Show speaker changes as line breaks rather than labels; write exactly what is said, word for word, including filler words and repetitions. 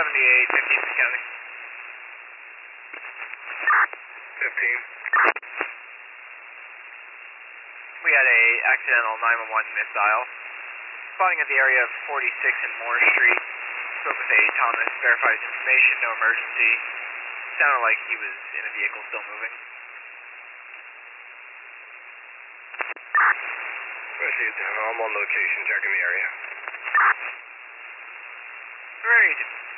seventy-eight, fifteen County.
fifteen.
We had a accidental nine one one missile. Spotting at the area of forty-six and Moore Street. Spoke with a Thomas, verified his information, no emergency. Sounded like he was in a vehicle still moving.
Received. I'm on location, checking the area.
Great.